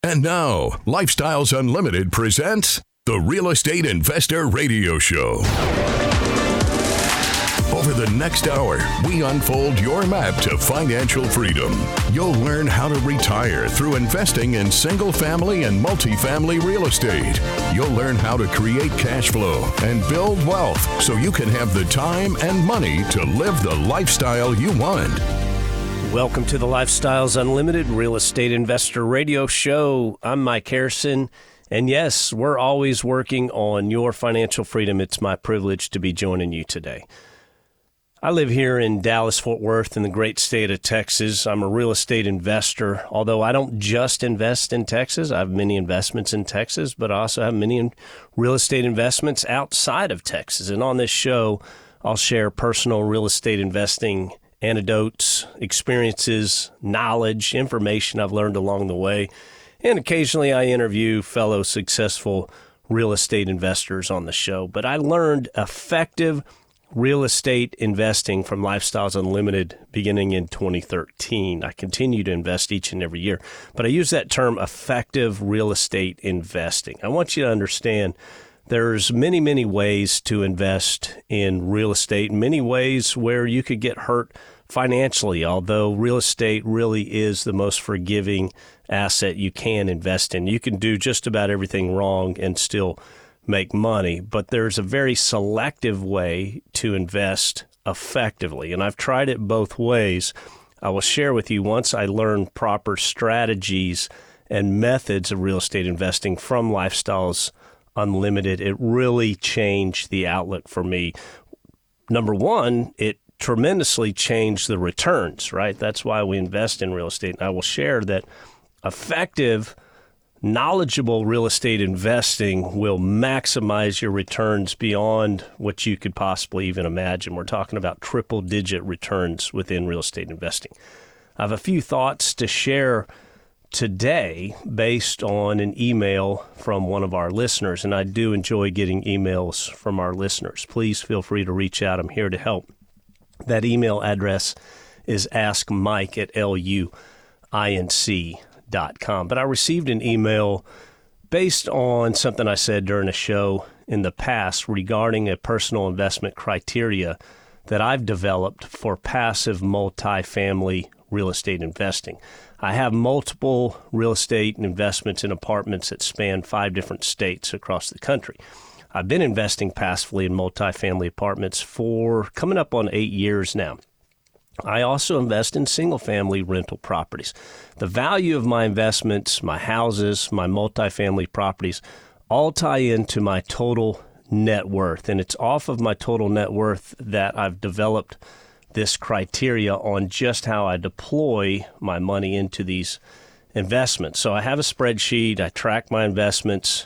And now, Lifestyles Unlimited presents the Real Estate Investor Radio Show. Over the next hour, we unfold your map to financial freedom. You'll learn how to retire through investing in single-family and multifamily real estate. You'll learn how to create cash flow and build wealth so you can have the time and money to live the lifestyle you want. Welcome to the Lifestyles Unlimited Real Estate Investor Radio Show. I'm Mike Harrison, and yes, we're always working on your financial freedom. It's my privilege to be joining you today. I live here in Dallas-Fort Worth in the great state of Texas. I'm a real estate investor, although I don't just invest in Texas. I have many investments in Texas, but I also have many real estate investments outside of Texas. And on this show, I'll share personal real estate investing anecdotes, experiences, knowledge, information I've learned along the way. And occasionally I interview fellow successful real estate investors on the show. But I learned effective real estate investing from Lifestyles Unlimited beginning in 2013. I continue to invest each and every year, but I use that term effective real estate investing. I want you to understand there's many, many ways to invest in real estate, many ways where you could get hurt financially, although real estate really is the most forgiving asset you can invest in. You can do just about everything wrong and still make money, but there's a very selective way to invest effectively, and I've tried it both ways. I will share with you once I learned proper strategies and methods of real estate investing from Lifestyles Unlimited. It really changed the outlook for me. Number one, it tremendously changed the returns, right? That's why we invest in real estate. And I will share that effective, knowledgeable real estate investing will maximize your returns beyond what you could possibly even imagine. We're talking about triple-digit returns within real estate investing. I have a few thoughts to share today based on an email from one of our listeners, and I do enjoy getting emails from our listeners. Please feel free to reach out. I'm here to help. That email address is askmike@luinc.com. But I received an email based on something I said during a show in the past regarding a personal investment criteria that I've developed for passive multifamily real estate investing. I have multiple real estate investments in apartments that span 5 different states across the country. I've been investing passively in multifamily apartments for coming up on 8 years now. I also invest in single-family rental properties. The value of my investments, my houses, my multifamily properties, all tie into my total net worth. And it's off of my total net worth that I've developed this criteria on just how I deploy my money into these investments. So I have a spreadsheet, I track my investments,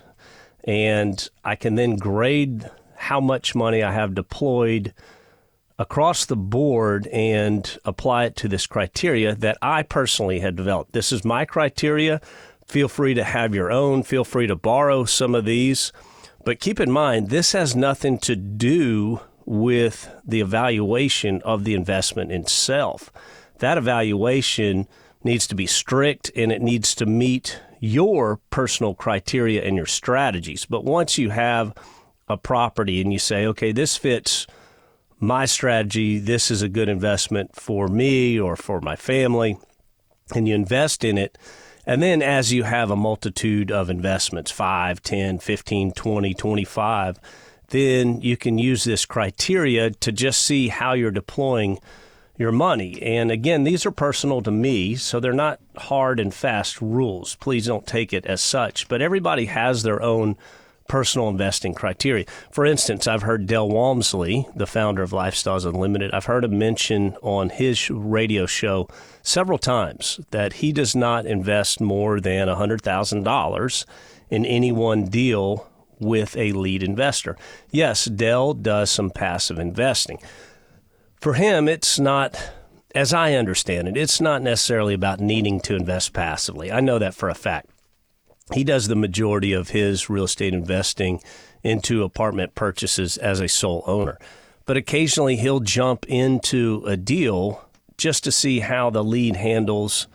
and I can then grade how much money I have deployed across the board and apply it to this criteria that I personally had developed. This is my criteria. Feel free to have your own. Feel free to borrow some of these. But keep in mind, this has nothing to do with the evaluation of the investment itself. That evaluation needs to be strict and it needs to meet your personal criteria and your strategies. But once you have a property and you say, okay, this fits my strategy, this is a good investment for me or for my family, and you invest in it, and then as you have a multitude of investments, 5, 10, 15, 20, 25, then you can use this criteria to just see how you're deploying your money. And again, these are personal to me, so they're not hard and fast rules. Please don't take it as such. But everybody has their own personal investing criteria. For instance, I've heard Del Walmsley, the founder of Lifestyles Unlimited, I've heard him mention on his radio show several times that he does not invest more than $100,000 in any one deal with a lead investor. Yes, Del does some passive investing. For him, it's not, as I understand it, it's not necessarily about needing to invest passively. I know that for a fact. He does the majority of his real estate investing into apartment purchases as a sole owner. But occasionally he'll jump into a deal just to see how the lead handles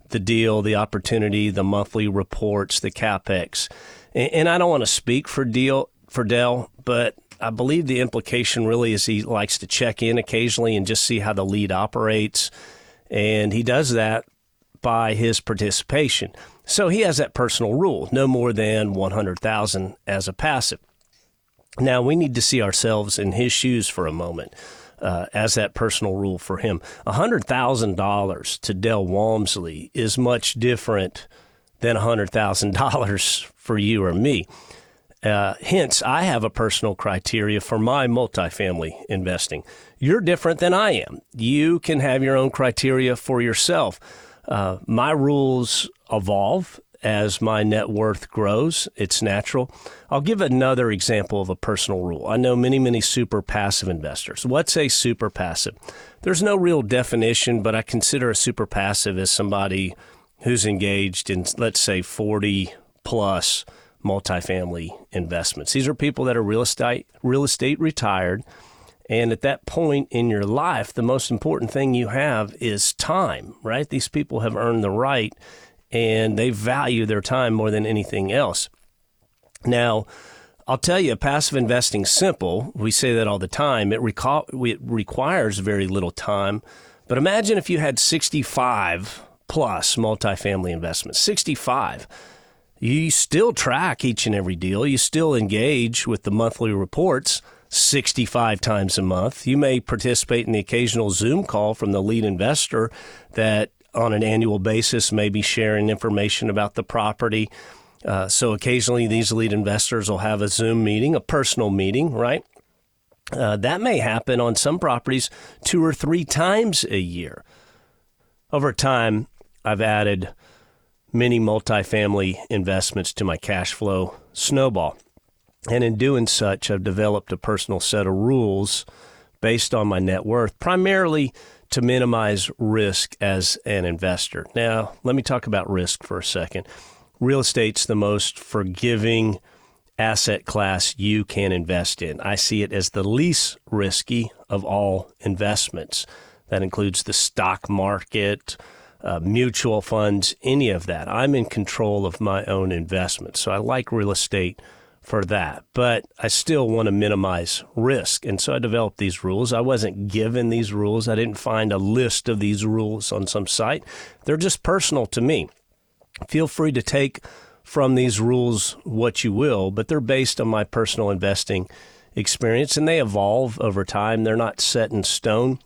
the deal, the opportunity, the monthly reports, the CapEx. And I don't want to speak for Dell, but I believe the implication really is he likes to check in occasionally and just see how the lead operates. And he does that by his participation. So he has that personal rule, no more than $100,000 as a passive. Now, we need to see ourselves in his shoes for a moment as that personal rule for him. $100,000 to Del Walmsley is much different than $100,000 for you or me. Hence, I have a personal criteria for my multifamily investing. You're different than I am. You can have your own criteria for yourself. My rules evolve as my net worth grows. It's natural. I'll give another example of a personal rule. I know many super passive investors. What's a super passive? There's no real definition, but I consider a super passive as somebody who's engaged in, let's say, 40 plus multifamily investments. These are people that are real estate retired. And at that point in your life, the most important thing you have is time, right? These people have earned the right and they value their time more than anything else. Now, I'll tell you, passive investing's simple. We say that all the time. It requires very little time. But imagine if you had 65 plus multifamily investments, 65. You still track each and every deal. You still engage with the monthly reports 65 times a month. You may participate in the occasional Zoom call from the lead investor that on an annual basis may be sharing information about the property. So occasionally these lead investors will have a Zoom meeting, a personal meeting, right? That may happen on some properties 2 or 3 times a year. Over time, I've added many multifamily investments to my cash flow snowball. And in doing such, I've developed a personal set of rules based on my net worth, primarily to minimize risk as an investor. Now, let me talk about risk for a second. Real estate's the most forgiving asset class you can invest in. I see it as the least risky of all investments. That includes the stock market, mutual funds, any of that. I'm in control of my own investments. So I like real estate for that, but I still want to minimize risk. And so I developed these rules. I wasn't given these rules. I didn't find a list of these rules on some site. They're just personal to me. Feel free to take from these rules what you will, but they're based on my personal investing experience, and they evolve over time. They're not set in stone.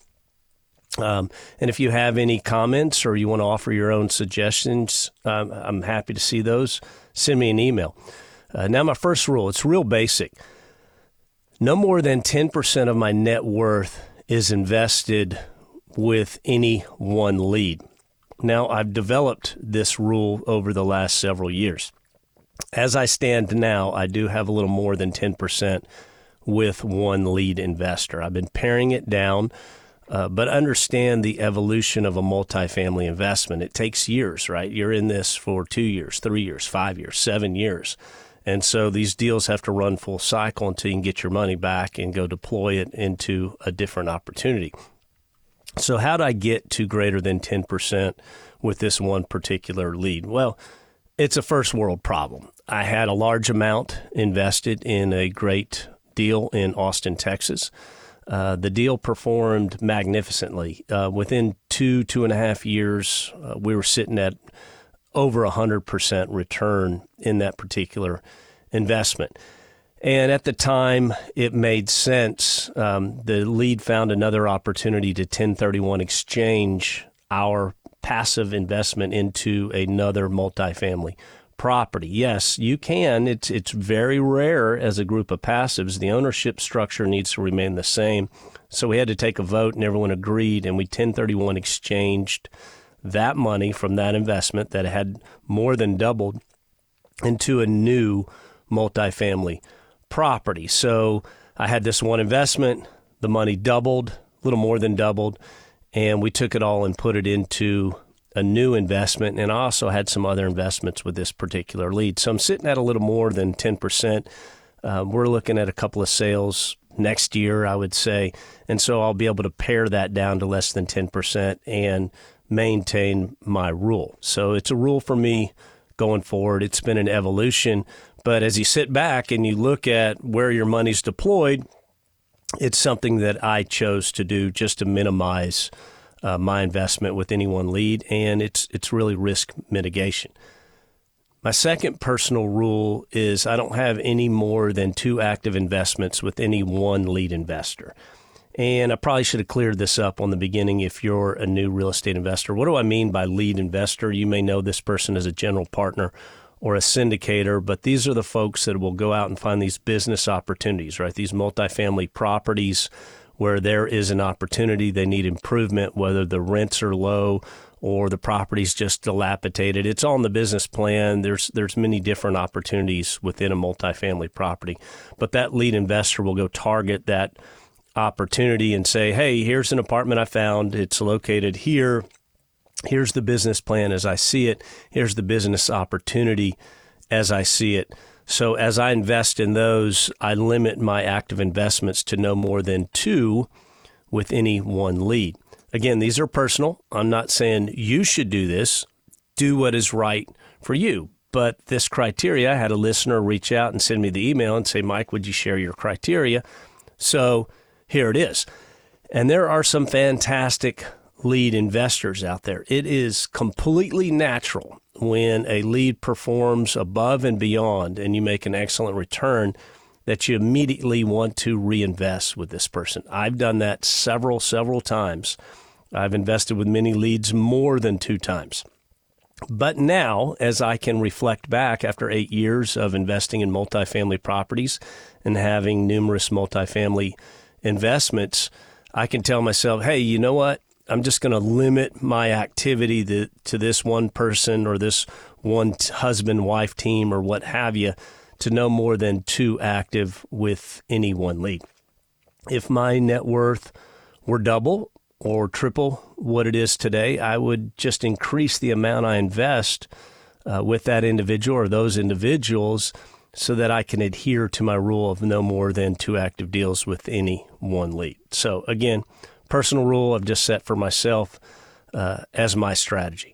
And if you have any comments or you want to offer your own suggestions, I'm happy to see those. Send me an email. Now, my first rule, it's real basic. No more than 10% of my net worth is invested with any one lead. Now, I've developed this rule over the last several years. As I stand now, I do have a little more than 10% with one lead investor. I've been paring it down, but understand the evolution of a multifamily investment. It takes years, right? You're in this for 2 years, 3 years, 5 years, 7 years. And so these deals have to run full cycle until you can get your money back and go deploy it into a different opportunity. So how do I get to greater than 10% with this one particular lead? Well, it's a first world problem. I had a large amount invested in a great deal in Austin, Texas. The deal performed magnificently. Within 2.5 years, we were sitting at over 100% return in that particular investment. And at the time, it made sense. The lead found another opportunity to 1031 exchange our passive investment into another multifamily property. Yes, you can. It's very rare as a group of passives. The ownership structure needs to remain the same. So we had to take a vote and everyone agreed, and we 1031 exchanged that money from that investment that had more than doubled into a new multifamily property. So I had this one investment, the money doubled, a little more than doubled, and we took it all and put it into a new investment. And I also had some other investments with this particular lead. So I'm sitting at a little more than 10%. We're looking at a couple of sales next year, I would say. And so I'll be able to pare that down to less than 10% and maintain my rule. So it's a rule for me going forward. It's been an evolution. But as you sit back and you look at where your money's deployed, it's something that I chose to do just to minimize my investment with any one lead, and it's really risk mitigation. My second personal rule is I don't have any more than 2 active investments with any one lead investor. And I probably should have cleared this up on the beginning if you're a new real estate investor. What do I mean by lead investor? You may know this person as a general partner or a syndicator, but these are the folks that will go out and find these business opportunities, right? These multifamily properties where there is an opportunity, they need improvement, whether the rents are low or the property's just dilapidated. It's all in the business plan. There's many different opportunities within a multifamily property. But that lead investor will go target that opportunity and say, hey, here's an apartment I found. It's located here. Here's the business plan as I see it. Here's the business opportunity as I see it. So as I invest in those, I limit my active investments to no more than 2 with any one lead. Again, these are personal. I'm not saying you should do this. Do what is right for you. But this criteria, I had a listener reach out and send me the email and say, Mike, would you share your criteria? So here it is. And there are some fantastic lead investors out there. It is completely natural when a lead performs above and beyond and you make an excellent return that you immediately want to reinvest with this person. I've done that several times. I've invested with many leads more than 2 times. But now, as I can reflect back after 8 years of investing in multifamily properties and having numerous multifamily investments, I can tell myself, hey, you know what? I'm just going to limit my activity to this one person or this one husband-wife team or what have you to no more than 2 active with any one lead. If my net worth were double or triple what it is today, I would just increase the amount I invest with that individual or those individuals so that I can adhere to my rule of no more than 2 active deals with any one lead. So again, personal rule I've just set for myself as my strategy.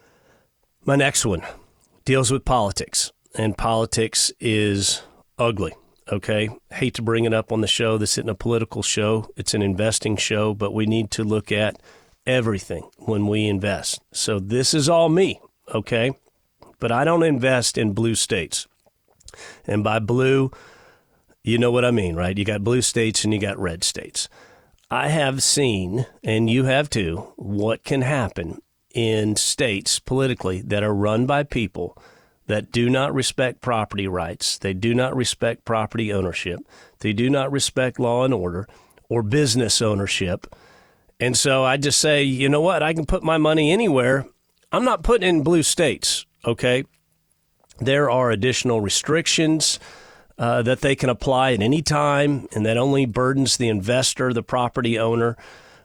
My next one deals with politics, and politics is ugly. Okay, hate to bring it up on the show. This isn't a political show. It's an investing show, but we need to look at everything when we invest. So this is all me, okay? But I don't invest in blue states. And by blue, you know what I mean, right? You got blue states and you got red states. I have seen, and you have too, what can happen in states politically that are run by people that do not respect property rights. They do not respect property ownership. They do not respect law and order or business ownership. And so I just say, you know what? I can put my money anywhere. I'm not putting in blue states, okay? There are additional restrictions that they can apply at any time, and that only burdens the investor, the property owner.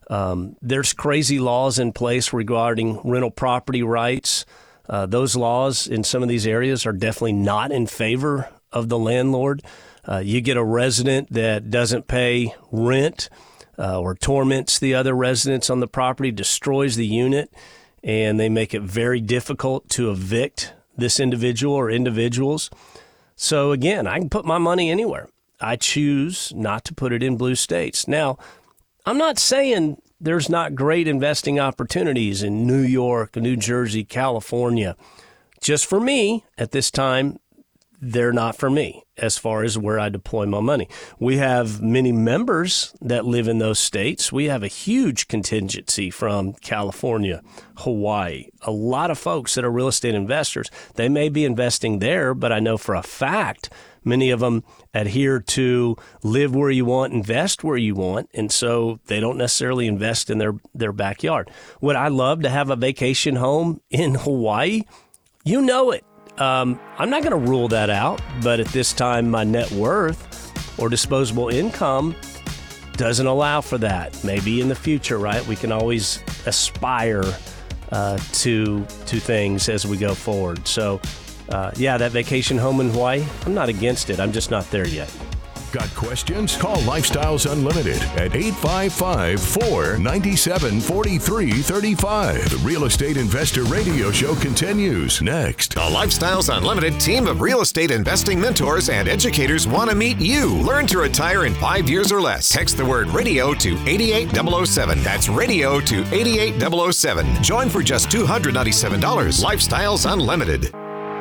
There's crazy laws in place regarding rental property rights. Those laws in some of these areas are definitely not in favor of the landlord. You get a resident that doesn't pay rent or torments the other residents on the property, destroys the unit, and they make it very difficult to evict this individual or individuals. So again, I can put my money anywhere. I choose not to put it in blue states. Now, I'm not saying there's not great investing opportunities in New York, New Jersey, California. Just for me, at this time, they're not for me as far as where I deploy my money. We have many members that live in those states. We have a huge contingency from California, Hawaii. A lot of folks that are real estate investors, they may be investing there, but I know for a fact many of them adhere to live where you want, invest where you want, and so they don't necessarily invest in their backyard. Would I love to have a vacation home in Hawaii? You know it. I'm not going to rule that out, but at this time, my net worth or disposable income doesn't allow for that. Maybe in the future, right? We can always aspire to things as we go forward. So, that vacation home in Hawaii, I'm not against it. I'm just not there yet. Got questions? Call Lifestyles Unlimited at 855-497-4335. The Real Estate Investor Radio Show continues next. The Lifestyles Unlimited team of real estate investing mentors and educators want to meet you. Learn to retire in 5 years or less. Text the word radio to 88007. That's radio to 88007. Join for just $297. Lifestyles Unlimited.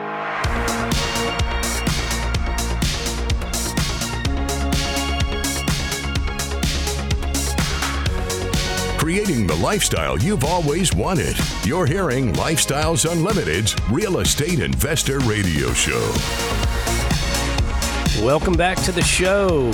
Creating the lifestyle you've always wanted. You're hearing Lifestyles Unlimited's Real Estate Investor Radio Show. Welcome back to the show.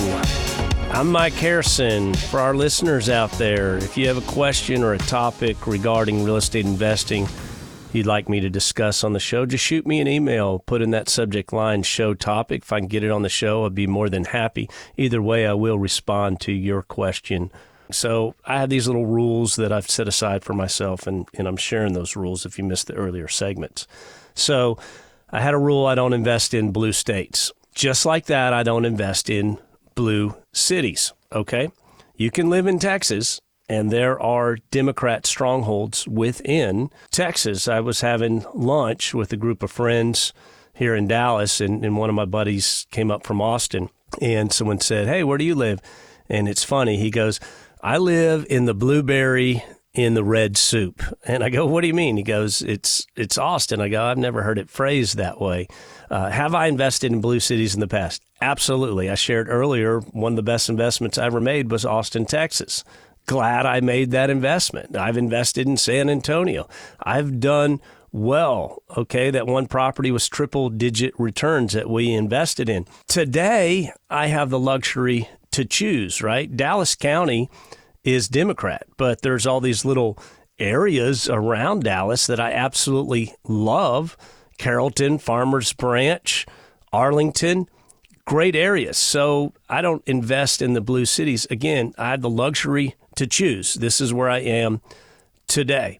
I'm Mike Harrison. For our listeners out there, if you have a question or a topic regarding real estate investing you'd like me to discuss on the show, just shoot me an email. Put in that subject line, show topic. If I can get it on the show, I'd be more than happy. Either way, I will respond to your question. So I have these little rules that I've set aside for myself, and I'm sharing those rules if you missed the earlier segments. So I had a rule: I don't invest in blue states. Just like that, I don't invest in blue cities, okay? You can live in Texas, and there are Democrat strongholds within Texas. I was having lunch with a group of friends here in Dallas, and one of my buddies came up from Austin, and someone said, "Hey, where do you live?" And it's funny. He goes, "I live in the blueberry in the red soup." And I go, "What do you mean?" He goes, it's Austin. I go, "I've never heard it phrased that way." Have I invested in blue cities in the past? Absolutely. I shared earlier, one of the best investments I ever made was Austin, Texas. Glad I made that investment. I've invested in San Antonio. I've done well, okay? That one property was triple-digit returns that we invested in. Today, I have the luxury to choose, right? Dallas County is Democrat, but there's all these little areas around Dallas that I absolutely love. Carrollton, Farmers Branch, Arlington, great areas. So I don't invest in the blue cities. Again, I have the luxury to choose. This is where I am today.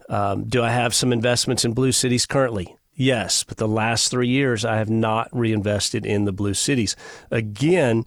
Do I have some investments in blue cities currently? Yes, but the last 3 years I have not reinvested in the blue cities. Again,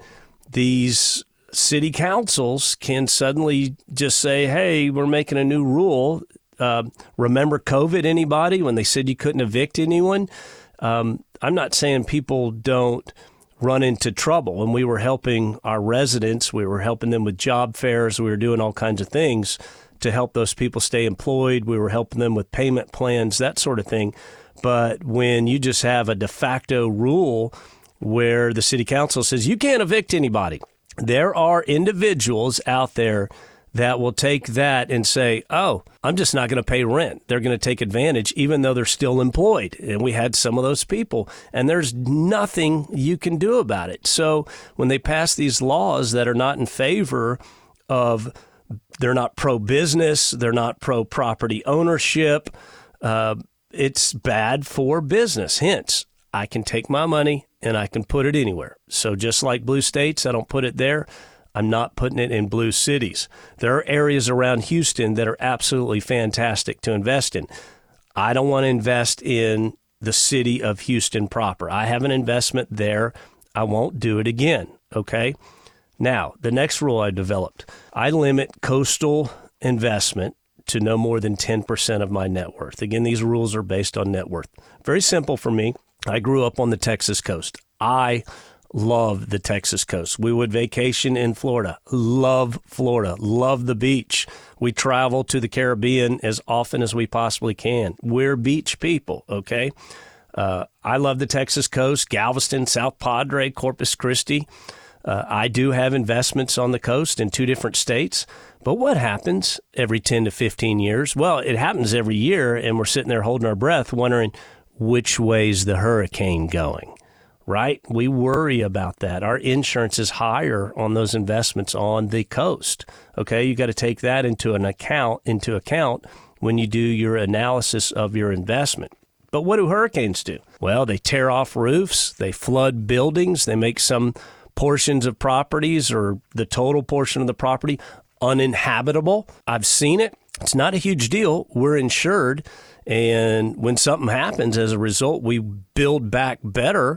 these city councils can suddenly just say, "Hey, we're making a new rule." Remember COVID, anybody, when they said you couldn't evict anyone? I'm not saying people don't run into trouble. When we were helping our residents, we were helping them with job fairs. We were doing all kinds of things to help those people stay employed. We were helping them with payment plans, that sort of thing. But when you just have a de facto rule where the city council says you can't evict anybody, there are individuals out there that will take that and say, "Oh, I'm just not going to pay rent." They're going to take advantage even though they're still employed. And we had some of those people, and there's nothing you can do about it. So when they pass these laws that are not in favor of, they're not pro-business, they're not pro-property ownership, it's bad for business. Hence, I can take my money and I can put it anywhere. So just like blue states, I don't put it there. I'm not putting it in blue cities. There are areas around Houston that are absolutely fantastic to invest in. I don't want to invest in the city of Houston proper. I have an investment there. I won't do it again, okay? Now, the next rule I developed, I limit coastal investment to no more than 10% of my net worth. Again, these rules are based on net worth. Very simple for me. I grew up on the Texas coast. I love the Texas coast. We would vacation in Florida. Love Florida. Love the beach. We travel to the Caribbean as often as we possibly can. We're beach people, okay? I love the Texas coast, Galveston, South Padre, Corpus Christi. I do have investments on the coast in 2 different states. But what happens every 10 to 15 years? Well, it happens every year, and we're sitting there holding our breath wondering, which way's the hurricane going, right? We worry about that. Our insurance is higher on those investments on the coast, okay? You got to take that into account when you do your analysis of your investment. But what do hurricanes do? Well, they tear off roofs, they flood buildings, they make some portions of properties or the total portion of the property uninhabitable. I've seen it. It's not a huge deal. We're insured. And when something happens as a result, we build back better.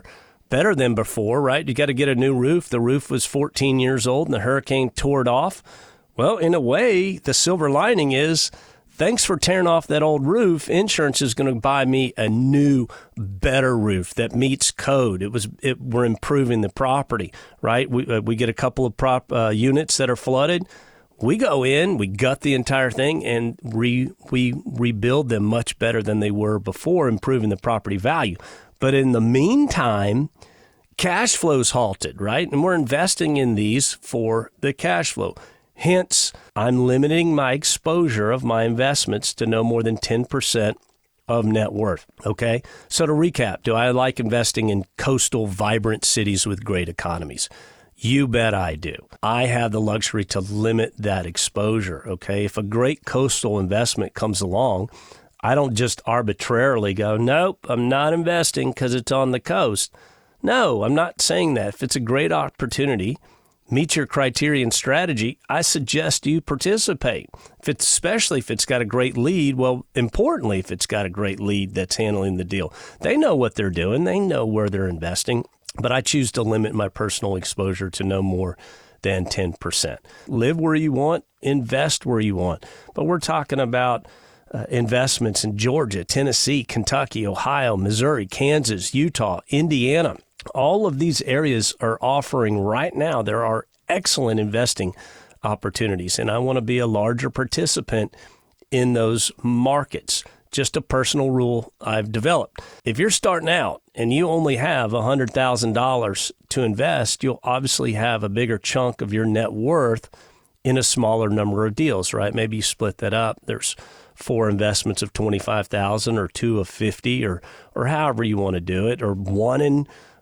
better than before, right? You got to get a new roof. The roof was 14 years old and the hurricane tore it off. Well, in a way, the silver lining is, thanks for tearing off that old roof, insurance is going to buy me a new, better roof that meets code. We're improving the property, right? We get a couple of units that are flooded. We go in, we gut the entire thing, and we rebuild them much better than they were before, improving the property value. But in the meantime, cash flow's halted, right? And we're investing in these for the cash flow. Hence, I'm limiting my exposure of my investments to no more than 10% of net worth, okay? So to recap, do I like investing in coastal, vibrant cities with great economies? You bet I do. I have the luxury to limit that exposure, okay? If a great coastal investment comes along, I don't just arbitrarily go, nope, I'm not investing because it's on the coast. No, I'm not saying that. If it's a great opportunity, meet your criteria and strategy, I suggest you participate. Especially if it's got a great lead, well, importantly, if it's got a great lead that's handling the deal. They know what they're doing. They know where they're investing. But I choose to limit my personal exposure to no more than 10%. Live where you want, invest where you want. But we're talking about investments in Georgia, Tennessee, Kentucky, Ohio, Missouri, Kansas, Utah, Indiana. All of these areas are offering right now, there are excellent investing opportunities. And I want to be a larger participant in those markets. Just a personal rule I've developed. If you're starting out and you only have $100,000 to invest, you'll obviously have a bigger chunk of your net worth in a smaller number of deals, right? Maybe you split that up. There's 4 investments of $25,000 or 2 of $50,000 or however you want to do it, or 1 in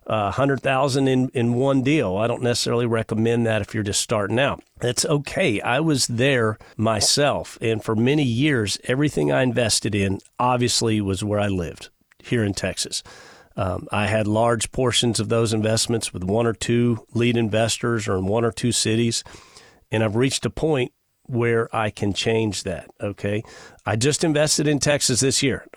$100,000 in one deal. I don't necessarily recommend that if you're just starting out. That's okay. I was there myself, and for many years, everything I invested in obviously was where I lived, here in Texas. I had large portions of those investments with 1 or 2 lead investors or in 1 or 2 cities, and I've reached a point where I can change that, okay? I just invested in Texas this year.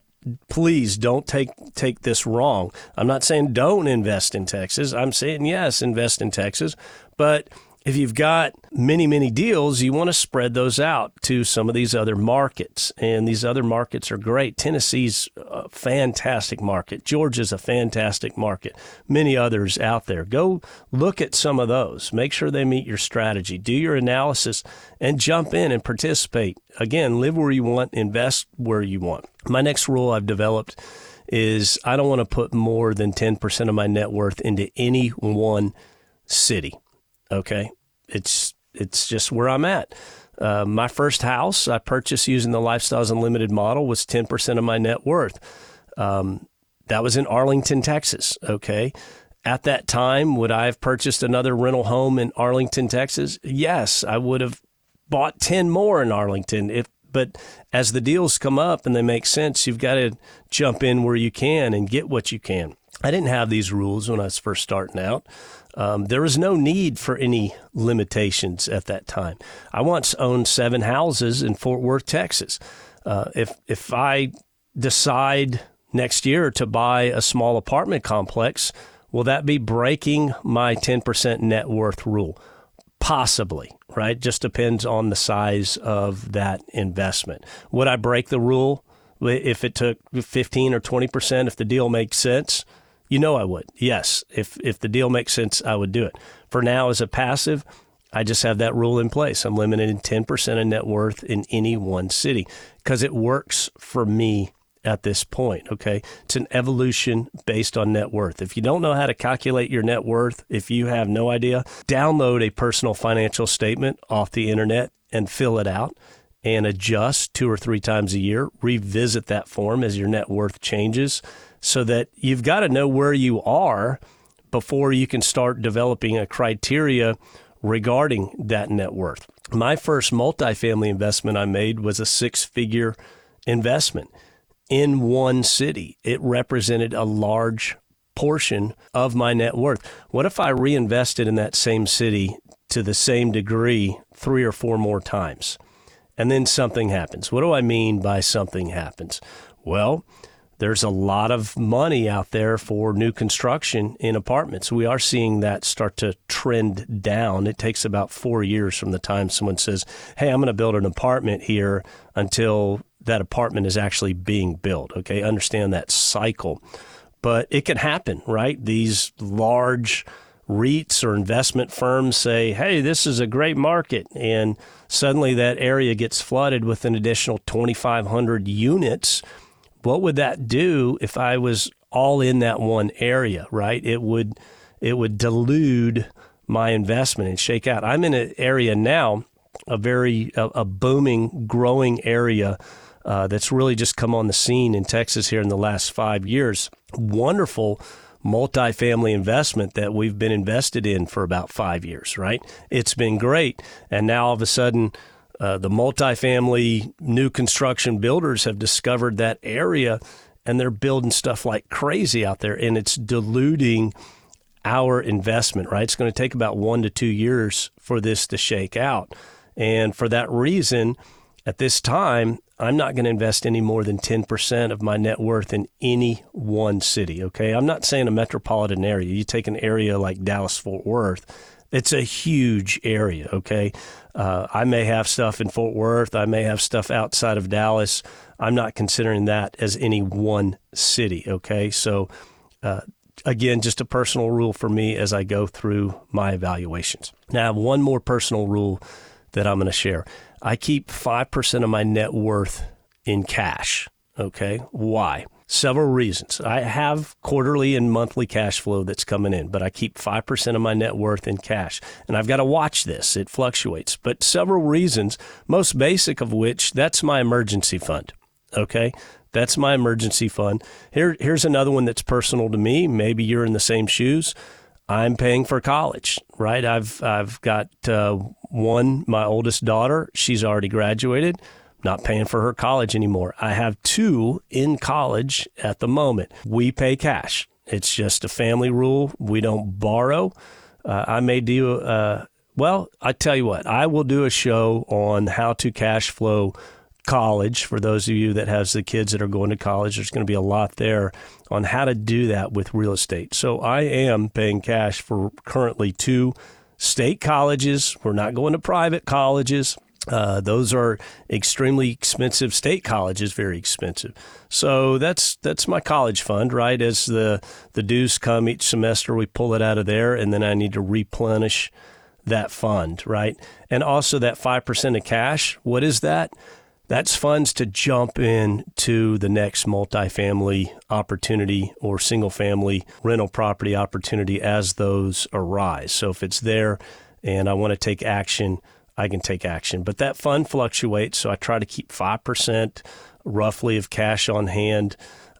Please don't take this wrong. I'm not saying don't invest in Texas. I'm saying, yes, invest in Texas. But if you've got many, many deals, you want to spread those out to some of these other markets. And these other markets are great. Tennessee's a fantastic market. Georgia's a fantastic market. Many others out there. Go look at some of those. Make sure they meet your strategy. Do your analysis and jump in and participate. Again, live where you want, invest where you want. My next rule I've developed is I don't want to put more than 10% of my net worth into any one city. Okay? It's just where I'm at. My first house I purchased using the Lifestyles Unlimited model was 10% of my net worth. That was in Arlington, Texas. Okay. At that time, would I have purchased another rental home in Arlington, Texas? Yes, I would have bought 10 more in Arlington. But as the deals come up and they make sense, you've got to jump in where you can and get what you can. I didn't have these rules when I was first starting out. There was no need for any limitations at that time. I once owned 7 houses in Fort Worth, Texas. If I decide next year to buy a small apartment complex, will that be breaking my 10% net worth rule? Possibly, right? Just depends on the size of that investment. Would I break the rule if it took 15 or 20%, if the deal makes sense? You know I would. Yes. If the deal makes sense, I would do it. For now, as a passive, I just have that rule in place. I'm limited to 10% of net worth in any one city because it works for me at this point, okay? It's an evolution based on net worth. If you don't know how to calculate your net worth, if you have no idea, download a personal financial statement off the internet and fill it out and adjust 2 or 3 times a year. Revisit that form as your net worth changes, so that you've got to know where you are before you can start developing a criteria regarding that net worth. My first multifamily investment I made was a 6-figure investment in one city. It represented a large portion of my net worth. What if I reinvested in that same city to the same degree 3 or 4 more times? And then something happens. What do I mean by something happens? Well, there's a lot of money out there for new construction in apartments. We are seeing that start to trend down. It takes about 4 years from the time someone says, hey, I'm going to build an apartment here until that apartment is actually being built. Okay, understand that cycle. But it can happen, right? These large REITs or investment firms say, hey, this is a great market. And suddenly that area gets flooded with an additional 2,500 units. What would that do if I was all in that one area, right? It would dilute my investment and shake out. I'm in an area now, a booming, growing area that's really just come on the scene in Texas here in the last 5 years. Wonderful multifamily investment that we've been invested in for about 5 years, right? It's been great. And now all of a sudden, the multifamily new construction builders have discovered that area, and they're building stuff like crazy out there, and it's diluting our investment, right? It's going to take about 1 to 2 years for this to shake out. And for that reason, at this time, I'm not going to invest any more than 10% of my net worth in any one city, okay? I'm not saying a metropolitan area. You take an area like Dallas-Fort Worth, it's a huge area, okay? I may have stuff in Fort Worth. I may have stuff outside of Dallas. I'm not considering that as any one city, okay? So, again, just a personal rule for me as I go through my evaluations. Now, I have one more personal rule that I'm going to share. I keep 5% of my net worth in cash, okay? Why? Several reasons. I have quarterly and monthly cash flow that's coming in, but I keep 5% of my net worth in cash. And I've got to watch this. It fluctuates. But several reasons, most basic of which, that's my emergency fund, okay? That's my emergency fund. Here's another one that's personal to me. Maybe you're in the same shoes. I'm paying for college, right? I've got my oldest daughter. She's already graduated. Not paying for her college anymore. I have 2 in college at the moment. We pay cash. It's just a family rule. We don't borrow. I may do, I tell you what, I will do a show on how to cash flow college. For those of you that has the kids that are going to college, there's going to be a lot there on how to do that with real estate. So I am paying cash for currently 2 state colleges. We're not going to private colleges. Those are extremely expensive. State college is very expensive. So that's my college fund, right? As the dues come each semester, we pull it out of there, and then I need to replenish that fund, right? And also that 5% of cash, what is that? That's funds to jump into the next multifamily opportunity or single-family rental property opportunity as those arise. So if it's there and I want to take action, I can take action. But that fund fluctuates, so I try to keep 5% roughly of cash on hand.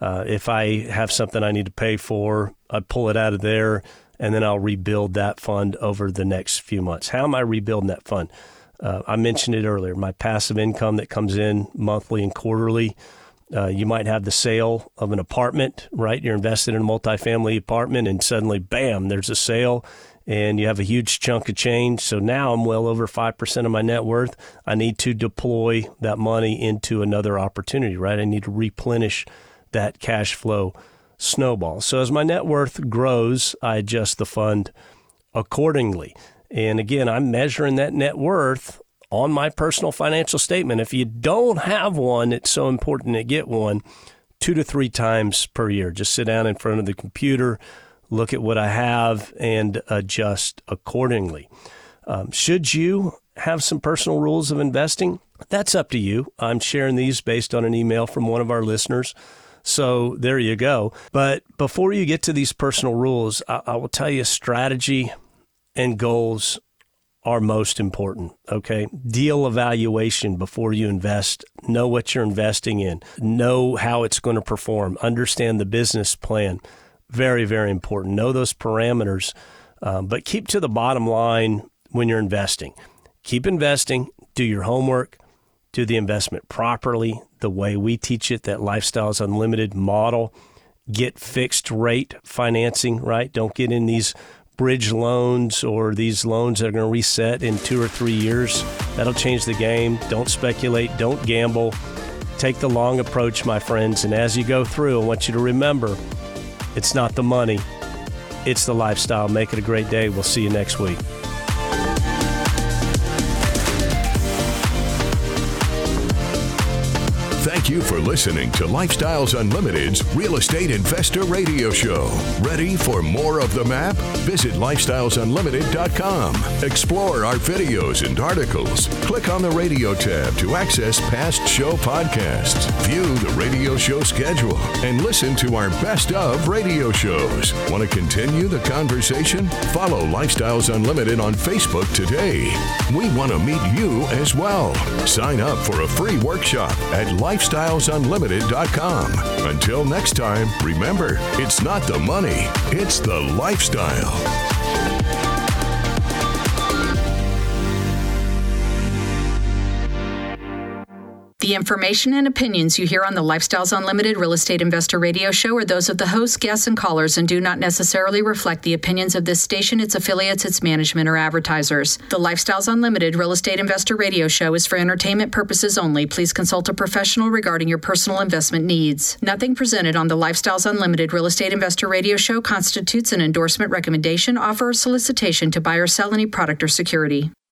If I have something I need to pay for, I pull it out of there, and then I'll rebuild that fund over the next few months. How am I rebuilding that fund? I mentioned it earlier, my passive income that comes in monthly and quarterly. You might have the sale of an apartment, right? You're invested in a multifamily apartment, and suddenly, bam, there's a sale, and you have a huge chunk of change. So now I'm well over 5% of my net worth. I need to deploy that money into another opportunity, right? I need to replenish that cash flow snowball. So as my net worth grows, I adjust the fund accordingly. And again, I'm measuring that net worth on my personal financial statement. If you don't have one, it's so important to get one 2 to 3 times per year. Just sit down in front of the computer, look at what I have, and adjust accordingly. Should you have some personal rules of investing? That's up to you. I'm sharing these based on an email from one of our listeners. So there you go. But before you get to these personal rules, I will tell you strategy and goals are most important, okay? Deal evaluation before you invest. Know what you're investing in. Know how it's going to perform. Understand the business plan. Very, very important. Know those parameters, but keep to the bottom line when you're investing. Keep investing. Do your homework. Do the investment properly, the way we teach it, that Lifestyles Unlimited model. Get fixed rate financing, right? Don't get in these bridge loans or these loans that are going to reset in 2 or 3 years. That'll change the game. Don't speculate. Don't gamble. Take the long approach, my friends, and as you go through, I want you to remember, it's not the money, it's the lifestyle. Make it a great day. We'll see you next week. Thank you for listening to Lifestyles Unlimited's Real Estate Investor Radio Show. Ready for more of the map? Visit lifestylesunlimited.com. Explore our videos and articles. Click on the radio tab to access past show podcasts, view the radio show schedule, and listen to our best of radio shows. Want to continue the conversation? Follow Lifestyles Unlimited on Facebook today. We want to meet you as well. Sign up for a free workshop at lifestylesunlimited.com. Until next time, remember, it's not the money, it's the lifestyle. The information and opinions you hear on the Lifestyles Unlimited Real Estate Investor Radio Show are those of the hosts, guests, and callers and do not necessarily reflect the opinions of this station, its affiliates, its management, or advertisers. The Lifestyles Unlimited Real Estate Investor Radio Show is for entertainment purposes only. Please consult a professional regarding your personal investment needs. Nothing presented on the Lifestyles Unlimited Real Estate Investor Radio Show constitutes an endorsement, recommendation, offer, or solicitation to buy or sell any product or security.